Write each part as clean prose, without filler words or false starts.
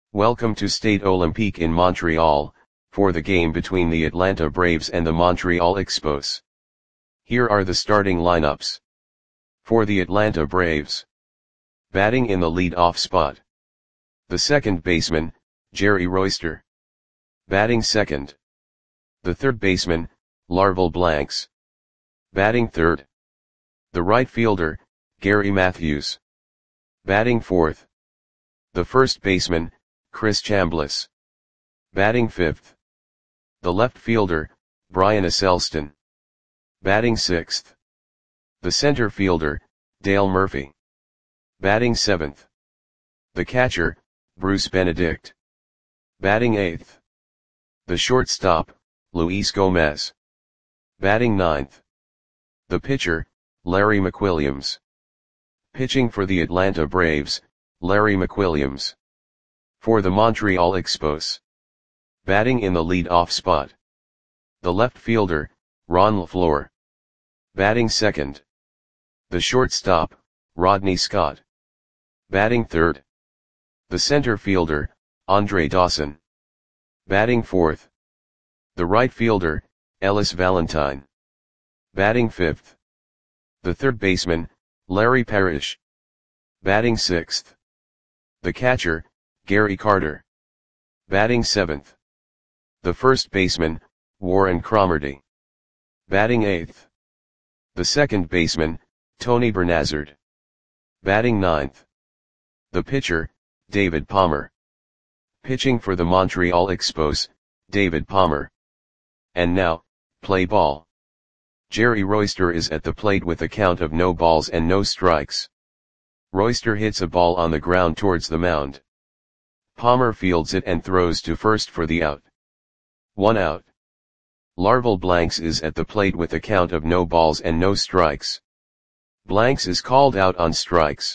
Welcome to Stade Olympique in Montreal, for the game between the Atlanta Braves and the Montreal Expos. Here are the starting lineups. For the Atlanta Braves. Batting in the lead-off spot. The second baseman, Jerry Royster. Batting second. The third baseman, Larval Blanks. Batting third. The right fielder, Gary Matthews. Batting fourth. The first baseman, Chris Chambliss. Batting fifth. The left fielder, Brian Esselstyn. Batting sixth. The center fielder, Dale Murphy. Batting seventh. The catcher, Bruce Benedict. Batting eighth. The shortstop, Luis Gomez. Batting ninth. The pitcher, Larry McWilliams. Pitching for the Atlanta Braves, Larry McWilliams. For the Montreal Expos. Batting in the lead-off spot. The left fielder, Ron LaFleur. Batting second. The shortstop, Rodney Scott. Batting third. The center fielder, Andre Dawson. Batting fourth. The right fielder, Ellis Valentine. Batting fifth. The third baseman, Larry Parrish. Batting sixth. The catcher, Gary Carter. Batting seventh. The first baseman, Warren Cromartie. Batting eighth. The second baseman, Tony Bernazard. Batting ninth. The pitcher, David Palmer. Pitching for the Montreal Expos, David Palmer. And now, play ball. Jerry Royster is at the plate with a count of no balls and no strikes. Royster hits a ball on the ground towards the mound. Palmer fields it and throws to first for the out. 1 out. Larval Blanks is at the plate with a count of no balls and no strikes. Blanks is called out on strikes.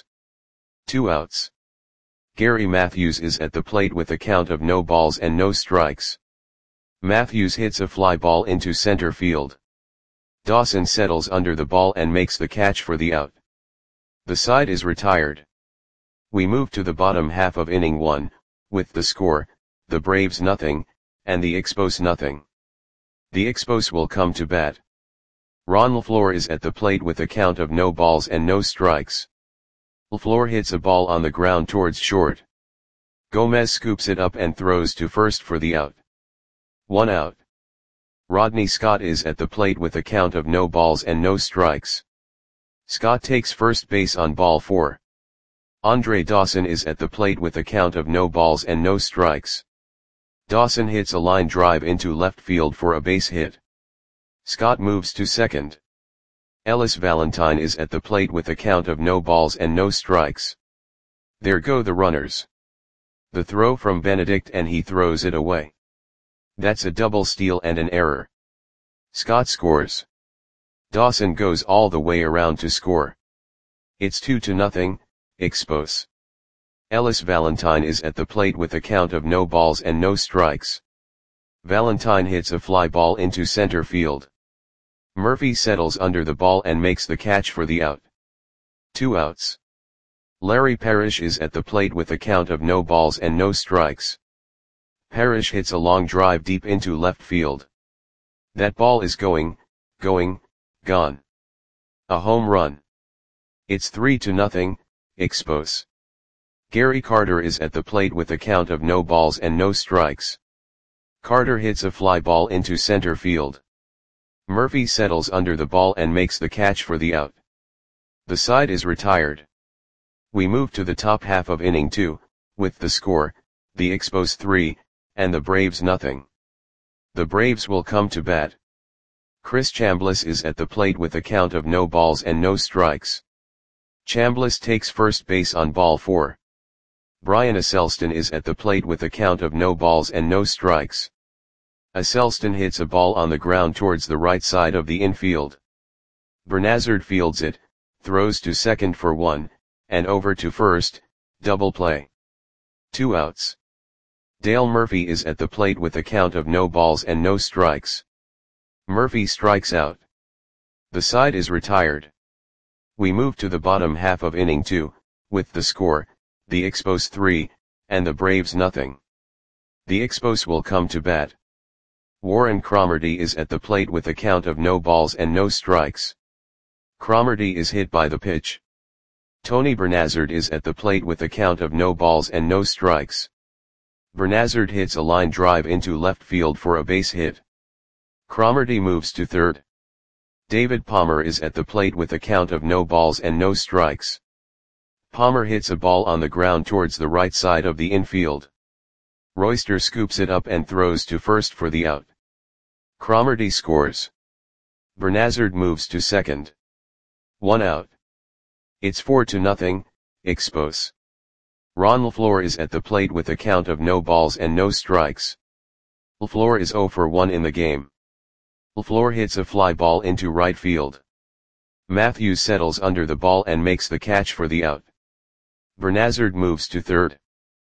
2 outs. Gary Matthews is at the plate with a count of no balls and no strikes. Matthews hits a fly ball into center field. Dawson settles under the ball and makes the catch for the out. The side is retired. We move to the bottom half of inning 1, with the score, the Braves nothing, and the Expos nothing. The Expos will come to bat. Ron LaFleur is at the plate with a count of no balls and no strikes. LaFleur hits a ball on the ground towards short. Gomez scoops it up and throws to first for the out. 1 out. Rodney Scott is at the plate with a count of no balls and no strikes. Scott takes first base on ball 4. Andre Dawson is at the plate with a count of no balls and no strikes. Dawson hits a line drive into left field for a base hit. Scott moves to second. Ellis Valentine is at the plate with a count of no balls and no strikes. There go the runners. The throw from Benedict and he throws it away. That's a double steal and an error. Scott scores. Dawson goes all the way around to score. It's 2-0, Expos. Ellis Valentine is at the plate with a count of no balls and no strikes. Valentine hits a fly ball into center field. Murphy settles under the ball and makes the catch for the out. 2 outs. Larry Parrish is at the plate with a count of no balls and no strikes. Parrish hits a long drive deep into left field. That ball is gone. A home run. It's 3-0, Expos. Gary Carter is at the plate with a count of no balls and no strikes. Carter hits a fly ball into center field. Murphy settles under the ball and makes the catch for the out. The side is retired. We move to the top half of inning 2, with the score, the Expos 3, and the Braves nothing. The Braves will come to bat. Chris Chambliss is at the plate with a count of no balls and no strikes. Chambliss takes first base on ball 4. Brian Esselstyn is at the plate with a count of no balls and no strikes. Esselstyn hits a ball on the ground towards the right side of the infield. Bernazard fields it, throws to second for 1, and over to first, double play. 2 outs. Dale Murphy is at the plate with a count of no balls and no strikes. Murphy strikes out. The side is retired. We move to the bottom half of inning 2, with the score, the Expos 3, and the Braves nothing. The Expos will come to bat. Warren Cromartie is at the plate with a count of no balls and no strikes. Cromartie is hit by the pitch. Tony Bernazard is at the plate with a count of no balls and no strikes. Bernazard hits a line drive into left field for a base hit. Cromartie moves to third. David Palmer is at the plate with a count of no balls and no strikes. Palmer hits a ball on the ground towards the right side of the infield. Royster scoops it up and throws to first for the out. Cromartie scores. Bernazard moves to second. 1 out. It's 4-0, Expos. Ron LaFleur is at the plate with a count of no balls and no strikes. LaFleur is 0 for 1 in the game. LaFleur hits a fly ball into right field. Matthews settles under the ball and makes the catch for the out. Bernazard moves to third.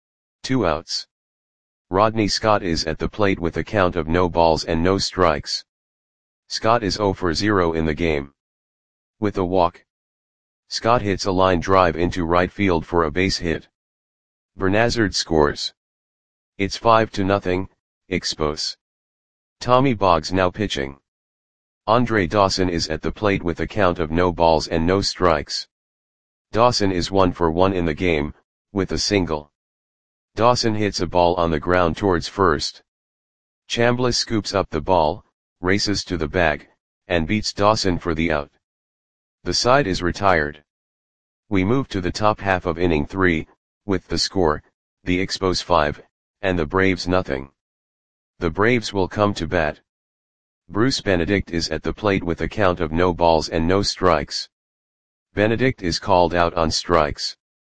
2 outs. Rodney Scott is at the plate with a count of no balls and no strikes. Scott is 0 for 0 in the game. With a walk, Scott hits a line drive into right field for a base hit. Bernazard scores. It's 5-0, Expos. Tommy Boggs now pitching. Andre Dawson is at the plate with a count of no balls and no strikes. Dawson is 1 for 1 in the game, with a single. Dawson hits a ball on the ground towards first. Chambliss scoops up the ball, races to the bag, and beats Dawson for the out. The side is retired. We move to the top half of inning 3, with the score, the Expos 5, and the Braves nothing. The Braves will come to bat. Bruce Benedict is at the plate with a count of no balls and no strikes. Benedict is called out on strikes.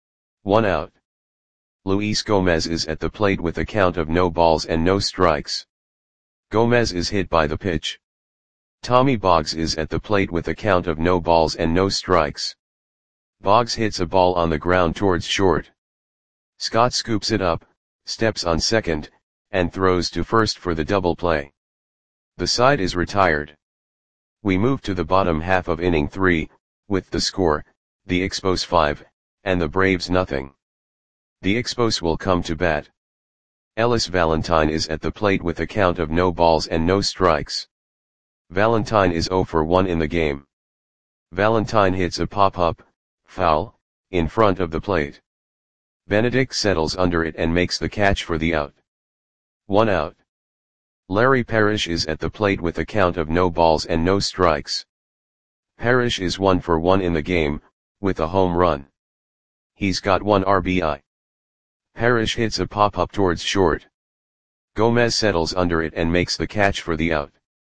1 out. Luis Gomez is at the plate with a count of no balls and no strikes. Gomez is hit by the pitch. Tommy Boggs is at the plate with a count of no balls and no strikes. Boggs hits a ball on the ground towards short. Scott scoops it up, steps on second, and throws to first for the double play. The side is retired. We move to the bottom half of inning 3, with the score, the Expos 5, and the Braves nothing. The Expos will come to bat. Ellis Valentine is at the plate with a count of no balls and no strikes. Valentine is 0 for 1 in the game. Valentine hits a pop-up, foul, in front of the plate. Benedict settles under it and makes the catch for the out. 1 out. Larry Parrish is at the plate with a count of no balls and no strikes. Parrish is 1 for 1 in the game, with a home run. He's got 1 RBI. Parrish hits a pop-up towards short. Gomez settles under it and makes the catch for the out.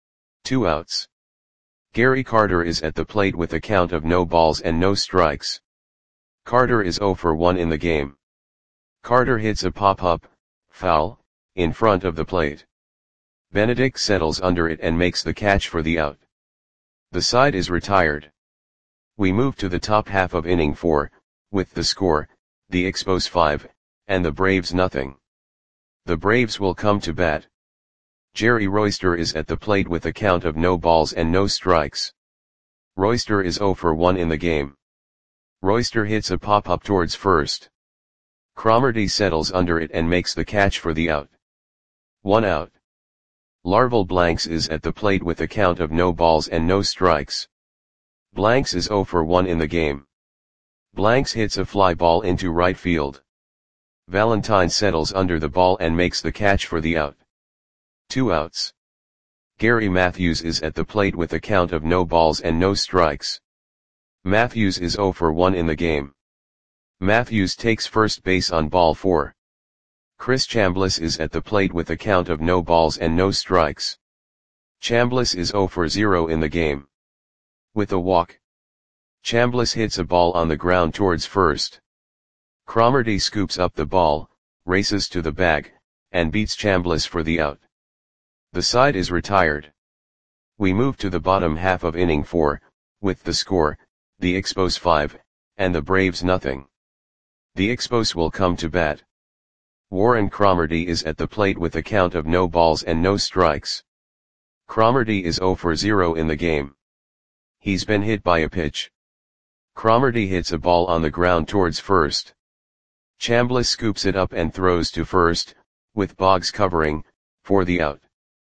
2 outs. Gary Carter is at the plate with a count of no balls and no strikes. Carter is 0 for 1 in the game. Carter hits a pop-up, foul, in front of the plate. Benedict settles under it and makes the catch for the out. The side is retired. We move to the top half of inning 4, with the score, the Expos 5, and the Braves nothing. The Braves will come to bat. Jerry Royster is at the plate with a count of no balls and no strikes. Royster is 0 for 1 in the game. Royster hits a pop-up towards first. Cromartie settles under it and makes the catch for the out. 1 out. Larval Blanks is at the plate with a count of no balls and no strikes. Blanks is 0 for 1 in the game. Blanks hits a fly ball into right field. Valentine settles under the ball and makes the catch for the out. 2 outs. Gary Matthews is at the plate with a count of no balls and no strikes. Matthews is 0 for 1 in the game. Matthews takes first base on ball 4. Chris Chambliss is at the plate with a count of no balls and no strikes. Chambliss is 0 for 0 in the game. With a walk, Chambliss hits a ball on the ground towards first. Cromartie scoops up the ball, races to the bag, and beats Chambliss for the out. The side is retired. We move to the bottom half of inning 4, with the score, the Expos 5, and the Braves nothing. The Expos will come to bat. Warren Cromartie is at the plate with a count of no balls and no strikes. Cromartie is 0 for 0 in the game. He's been hit by a pitch. Cromartie hits a ball on the ground towards first. Chambliss scoops it up and throws to first, with Boggs covering, for the out.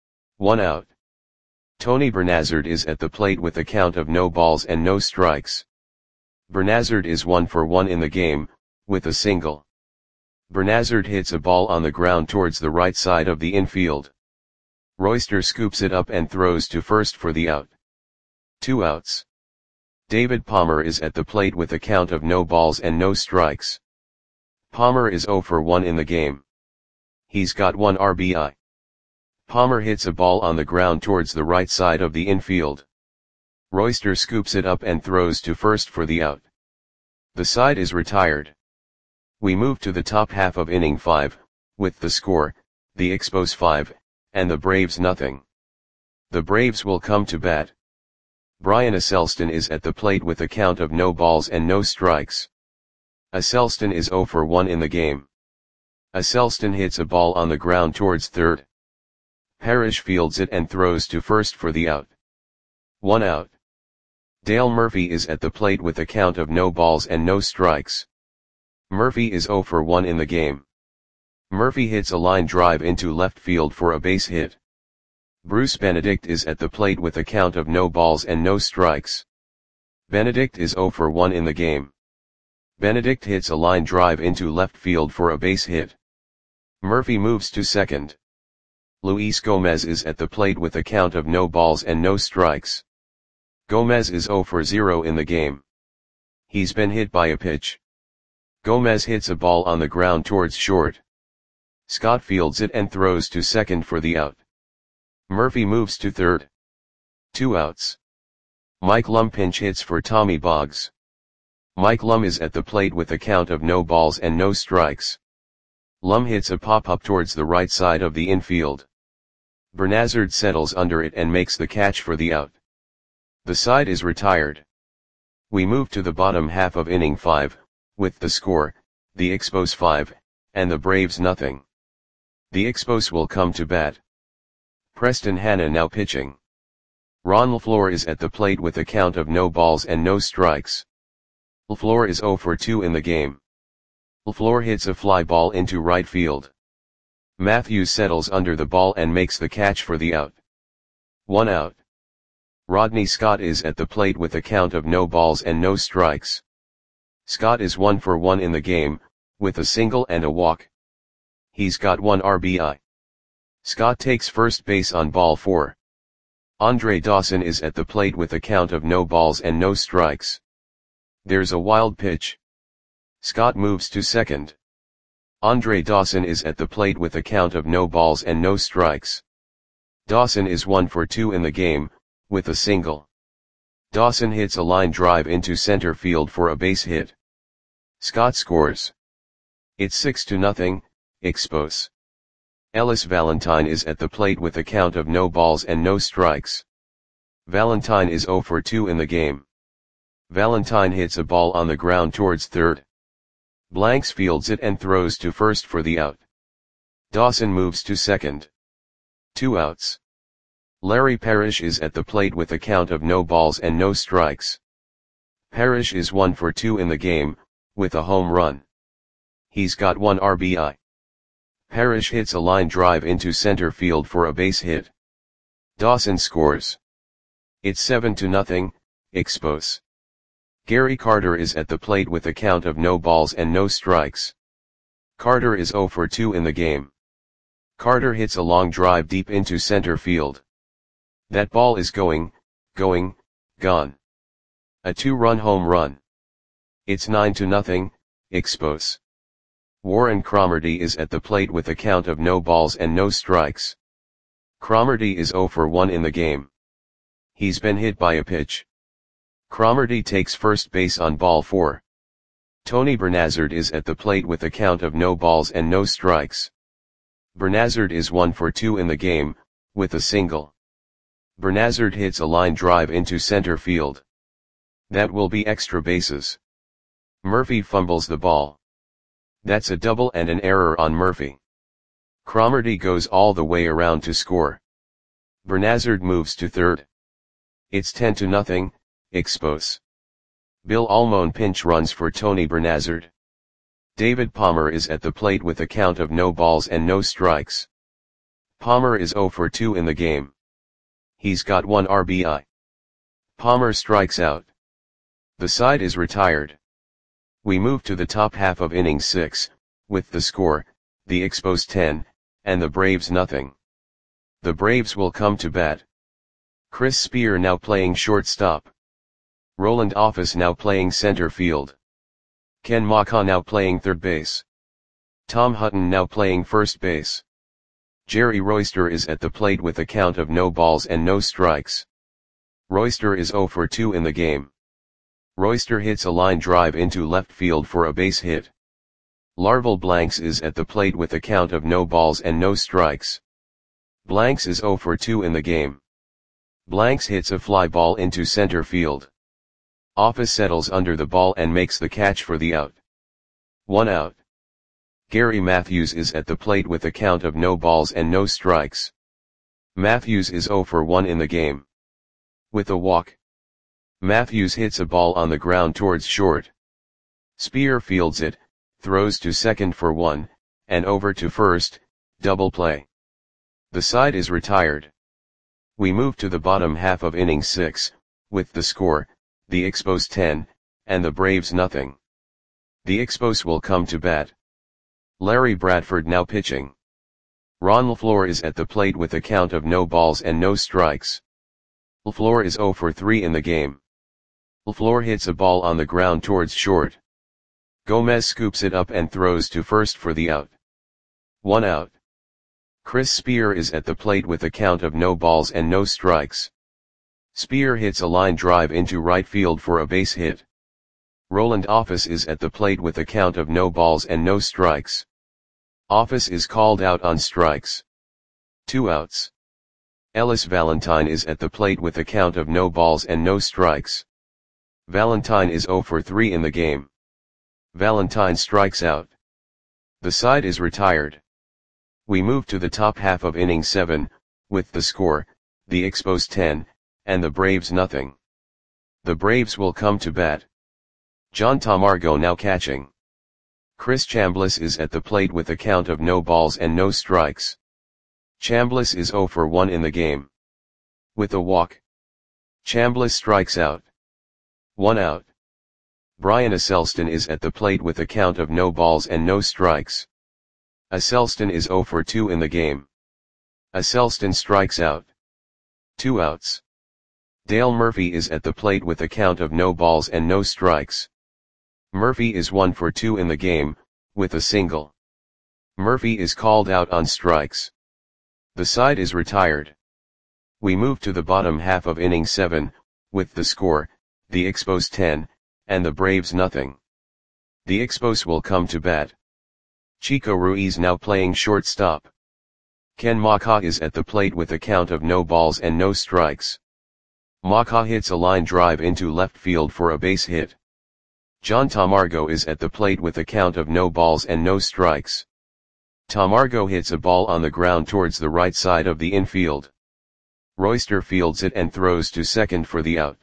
1 out. Tony Bernazard is at the plate with a count of no balls and no strikes. Bernazard is 1 for 1 in the game, with a single. Bernazard hits a ball on the ground towards the right side of the infield. Royster scoops it up and throws to first for the out. 2 outs. David Palmer is at the plate with a count of no balls and no strikes. Palmer is 0 for 1 in the game. He's got 1 RBI. Palmer hits a ball on the ground towards the right side of the infield. Royster scoops it up and throws to first for the out. The side is retired. We move to the top half of inning 5, with the score, the Expos 5, and the Braves nothing. The Braves will come to bat. Brian Acelston is at the plate with a count of no balls and no strikes. Acelston is 0 for 1 in the game. Acelston hits a ball on the ground towards third. Parrish fields it and throws to first for the out. 1 out. Dale Murphy is at the plate with a count of no balls and no strikes. Murphy is 0 for 1 in the game. Murphy hits a line drive into left field for a base hit. Bruce Benedict is at the plate with a count of no balls and no strikes. Benedict is 0 for 1 in the game. Benedict hits a line drive into left field for a base hit. Murphy moves to second. Luis Gomez is at the plate with a count of no balls and no strikes. Gomez is 0 for 0 in the game. He's been hit by a pitch. Gomez hits a ball on the ground towards short. Scott fields it and throws to second for the out. Murphy moves to third. 2 outs. Mike Lum pinch hits for Tommy Boggs. Mike Lum is at the plate with a count of no balls and no strikes. Lum hits a pop-up towards the right side of the infield. Bernazard settles under it and makes the catch for the out. The side is retired. We move to the bottom half of inning 5, with the score, the Expos 5, and the Braves nothing. The Expos will come to bat. Preston Hanna now pitching. Ron LaFleur is at the plate with a count of no balls and no strikes. LaFleur is 0 for 2 in the game. LaFleur hits a fly ball into right field. Matthews settles under the ball and makes the catch for the out. 1 out. Rodney Scott is at the plate with a count of no balls and no strikes. Scott is 1 for 1 in the game, with a single and a walk. He's got 1 RBI. Scott takes first base on ball 4. Andre Dawson is at the plate with a count of no balls and no strikes. There's a wild pitch. Scott moves to second. Andre Dawson is at the plate with a count of no balls and no strikes. Dawson is 1 for 2 in the game, with a single. Dawson hits a line drive into center field for a base hit. Scott scores. It's 6-0, Expos. Ellis Valentine is at the plate with a count of no balls and no strikes. Valentine is 0 for 2 in the game. Valentine hits a ball on the ground towards third. Blanks fields it and throws to first for the out. Dawson moves to second. 2 outs. Larry Parrish is at the plate with a count of no balls and no strikes. Parrish is 1 for 2 in the game, with a home run. He's got 1 RBI. Parrish hits a line drive into center field for a base hit. Dawson scores. It's 7-0, Expos. Gary Carter is at the plate with a count of no balls and no strikes. Carter is 0 for 2 in the game. Carter hits a long drive deep into center field. That ball is gone. A 2-run home run. It's 9-0, Expos. Warren Cromartie is at the plate with a count of no balls and no strikes. Cromartie is 0 for 1 in the game. He's been hit by a pitch. Cromartie takes first base on ball 4. Tony Bernazard is at the plate with a count of no balls and no strikes. Bernazard is 1 for 2 in the game, with a single. Bernazard hits a line drive into center field. That will be extra bases. Murphy fumbles the ball. That's a double and an error on Murphy. Cromartie goes all the way around to score. Bernazard moves to third. It's 10-0, Expos. Bill Almon pinch runs for Tony Bernazard. David Palmer is at the plate with a count of no balls and no strikes. Palmer is 0 for 2 in the game. He's got 1 RBI. Palmer strikes out. The side is retired. We move to the top half of inning 6, with the score, the Expos 10, and the Braves nothing. The Braves will come to bat. Chris Spear now playing shortstop. Roland Office now playing center field. Ken Maka now playing third base. Tom Hutton now playing first base. Jerry Royster is at the plate with a count of no balls and no strikes. Royster is 0 for 2 in the game. Royster hits a line drive into left field for a base hit. Larval Blanks is at the plate with a count of no balls and no strikes. Blanks is 0 for 2 in the game. Blanks hits a fly ball into center field. Office settles under the ball and makes the catch for the out. 1 out. Gary Matthews is at the plate with a count of no balls and no strikes. Matthews is 0 for 1 in the game. With a walk. Matthews hits a ball on the ground towards short. Spear fields it, throws to second for 1, and over to first, double play. The side is retired. We move to the bottom half of inning 6, with the score, the Expos 10, and the Braves nothing. The Expos will come to bat. Larry Bradford now pitching. Ron LaFleur is at the plate with a count of no balls and no strikes. LaFleur is 0 for 3 in the game. LaFleur hits a ball on the ground towards short. Gomez scoops it up and throws to first for the out. 1 out. Chris Spear is at the plate with a count of no balls and no strikes. Spear hits a line drive into right field for a base hit. Roland Office is at the plate with a count of no balls and no strikes. Office is called out on strikes. 2 outs. Ellis Valentine is at the plate with a count of no balls and no strikes. Valentine is 0 for 3 in the game. Valentine strikes out. The side is retired. We move to the top half of inning 7, with the score, the Expos 10, and the Braves nothing. The Braves will come to bat. John Tamargo now catching. Chris Chambliss is at the plate with a count of no balls and no strikes. Chambliss is 0 for 1 in the game. With a walk. Chambliss strikes out. 1 out. Brian Asselston is at the plate with a count of no balls and no strikes. Asselston is 0 for 2 in the game. Asselston strikes out. 2 outs. Dale Murphy is at the plate with a count of no balls and no strikes. Murphy is 1 for 2 in the game, with a single. Murphy is called out on strikes. The side is retired. We move to the bottom half of inning 7, with the score, the Expos 10, and the Braves nothing. The Expos will come to bat. Chico Ruiz now playing shortstop. Ken Maka is at the plate with a count of no balls and no strikes. Maka hits a line drive into left field for a base hit. John Tamargo is at the plate with a count of no balls and no strikes. Tamargo hits a ball on the ground towards the right side of the infield. Royster fields it and throws to second for the out.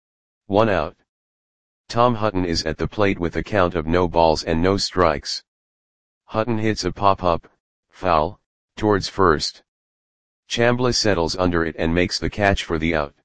1 out. Tom Hutton is at the plate with a count of no balls and no strikes. Hutton hits a pop-up, foul, towards first. Chambliss settles under it and makes the catch for the out.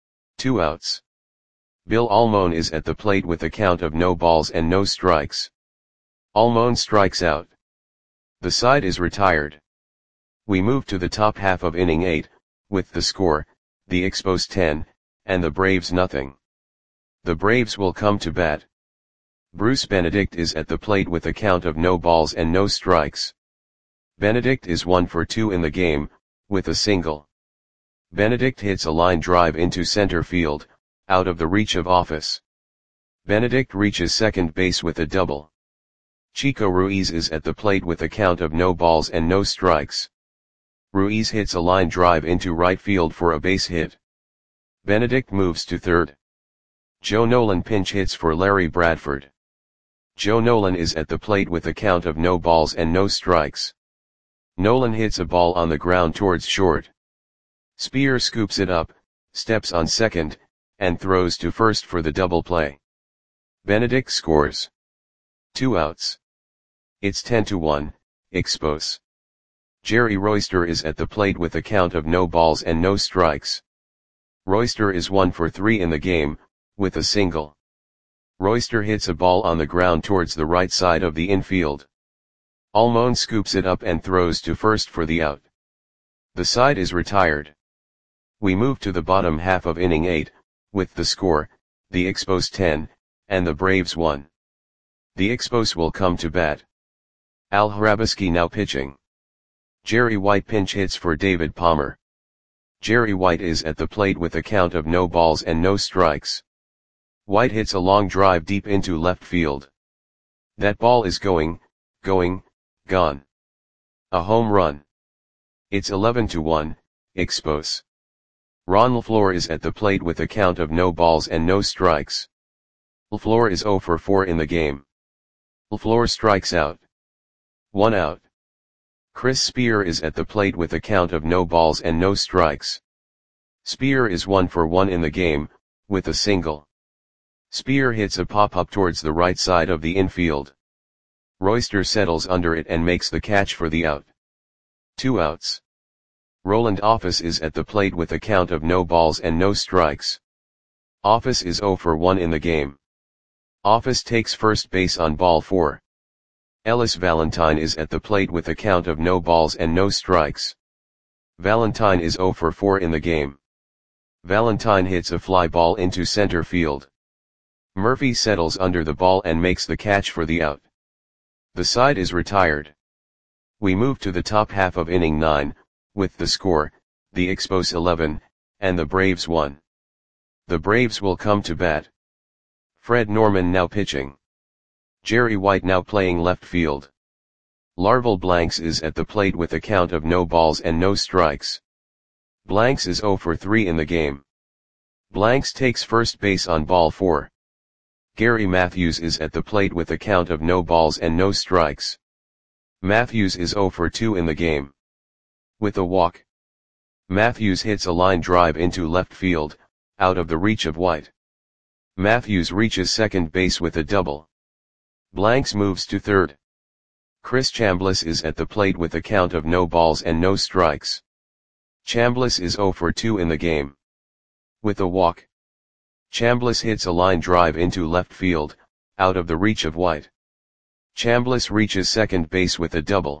2 outs. Bill Almon is at the plate with a count of no balls and no strikes. Almon strikes out. The side is retired. We move to the top half of inning 8, with the score, the Expos 10, and the Braves nothing. The Braves will come to bat. Bruce Benedict is at the plate with a count of no balls and no strikes. Benedict is 1 for 2 in the game, with a single. Benedict hits a line drive into center field, out of the reach of Office. Benedict reaches second base with a double. Chico Ruiz is at the plate with a count of no balls and no strikes. Ruiz hits a line drive into right field for a base hit. Benedict moves to third. Joe Nolan pinch hits for Larry Bradford. Joe Nolan is at the plate with a count of no balls and no strikes. Nolan hits a ball on the ground towards short. Spear scoops it up, steps on second, and throws to first for the double play. Benedict scores. 2 outs. It's 10-1, Expos. Jerry Royster is at the plate with a count of no balls and no strikes. Royster is 1 for 3 in the game, with a single. Royster hits a ball on the ground towards the right side of the infield. Almon scoops it up and throws to first for the out. The side is retired. We move to the bottom half of inning 8, with the score, the Expos 10, and the Braves 1. The Expos will come to bat. Al Hrabosky now pitching. Jerry White pinch hits for David Palmer. Jerry White is at the plate with a count of no balls and no strikes. White hits a long drive deep into left field. That ball is going, gone. A home run. It's 11-1, Expos. Ron LaFleur is at the plate with a count of no balls and no strikes. LaFleur is 0 for 4 in the game. LaFleur strikes out. 1 out. Chris Spear is at the plate with a count of no balls and no strikes. Spear is 1 for 1 in the game, with a single. Spear hits a pop-up towards the right side of the infield. Royster settles under it and makes the catch for the out. 2 outs. Roland Office is at the plate with a count of no balls and no strikes. Office is 0 for 1 in the game. Office takes first base on ball 4. Ellis Valentine is at the plate with a count of no balls and no strikes. Valentine is 0 for 4 in the game. Valentine hits a fly ball into center field. Murphy settles under the ball and makes the catch for the out. The side is retired. We move to the top half of inning 9, with the score, the Expos 11, and the Braves 1. The Braves will come to bat. Fred Norman now pitching. Jerry White now playing left field. Larval Blanks is at the plate with a count of no balls and no strikes. Blanks is 0 for 3 in the game. Blanks takes first base on ball 4. Gary Matthews is at the plate with a count of no balls and no strikes. Matthews is 0 for 2 in the game. With a walk. Matthews hits a line drive into left field, out of the reach of White. Matthews reaches second base with a double. Blanks moves to third. Chris Chambliss is at the plate with a count of no balls and no strikes. Chambliss is 0 for 2 in the game. With a walk. Chambliss hits a line drive into left field, out of the reach of White. Chambliss reaches second base with a double.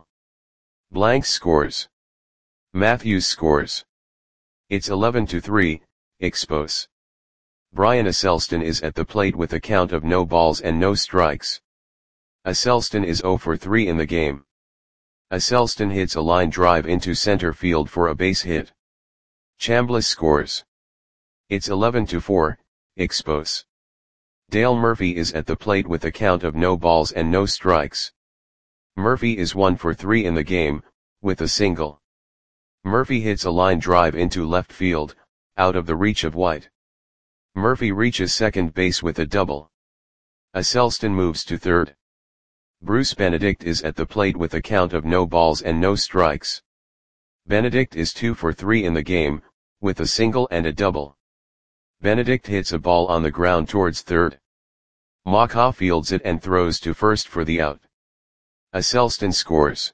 Blanks scores. Matthews scores. It's 11-3, Expos. Brian Asselston is at the plate with a count of no balls and no strikes. Asselston is 0 for 3 in the game. Asselston hits a line drive into center field for a base hit. Chambliss scores. It's 11-4, Expos. Dale Murphy is at the plate with a count of no balls and no strikes. Murphy is 1 for 3 in the game, with a single. Murphy hits a line drive into left field, out of the reach of White. Murphy reaches second base with a double. Asselston moves to third. Bruce Benedict is at the plate with a count of no balls and no strikes. Benedict is 2 for 3 in the game, with a single and a double. Benedict hits a ball on the ground towards third. Maka fields it and throws to first for the out. Asselston scores.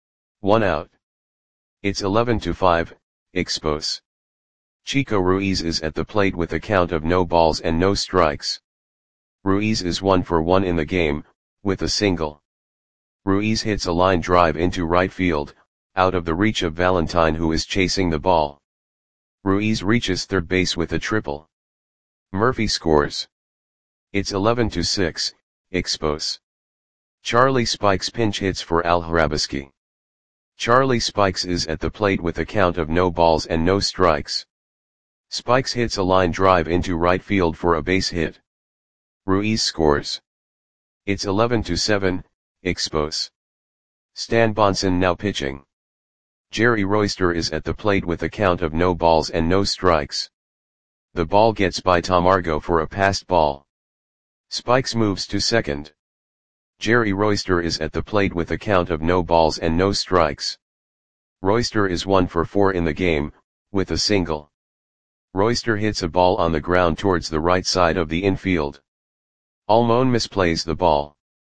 1 out. It's 11-5, Expos. Chico Ruiz is at the plate with a count of no balls and no strikes. Ruiz is 1 for 1 in the game, with a single. Ruiz hits a line drive into right field, out of the reach of Valentine who is chasing the ball. Ruiz reaches third base with a triple. Murphy scores. It's 11-6, Expos. Charlie Spikes pinch hits for Al Hrabosky. Charlie Spikes is at the plate with a count of no balls and no strikes. Spikes hits a line drive into right field for a base hit. Ruiz scores. It's 11-7, Expos. Stan Bonson now pitching. Jerry Royster is at the plate with a count of no balls and no strikes. The ball gets by Tamargo for a passed ball. Spikes moves to second. Jerry Royster is at the plate with a count of no balls and no strikes. Royster is 1 for 4 in the game, with a single. Royster hits a ball on the ground towards the right side of the infield. Almon misplays the ball.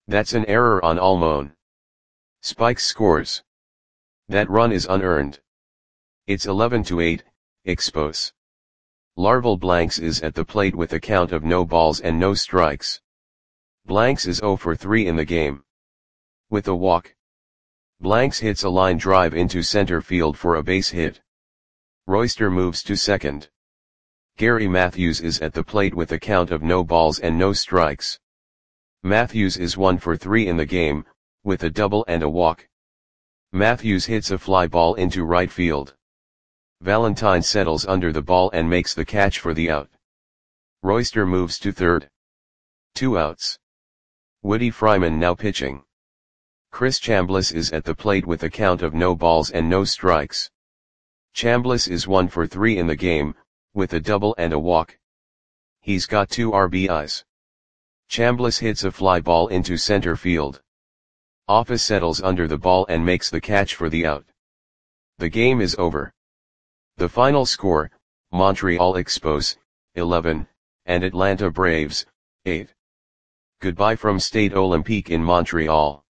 That's an error on Almon. Spikes scores. That run is unearned. It's 11-8, Expos. Larval Blanks is at the plate with a count of no balls and no strikes. Blanks is 0 for 3 in the game. With a walk. Blanks hits a line drive into center field for a base hit. Royster moves to second. Gary Matthews is at the plate with a count of no balls and no strikes. Matthews is 1 for 3 in the game, with a double and a walk. Matthews hits a fly ball into right field. Valentine settles under the ball and makes the catch for the out. Royster moves to third. 2 outs. Woody Fryman now pitching. Chris Chambliss is at the plate with a count of no balls and no strikes. Chambliss is 1 for 3 in the game, with a double and a walk. He's got 2 RBIs. Chambliss hits a fly ball into center field. Office settles under the ball and makes the catch for the out. The game is over. The final score, Montreal Expos, 11, and Atlanta Braves, 8. Goodbye from Stade Olympique in Montreal.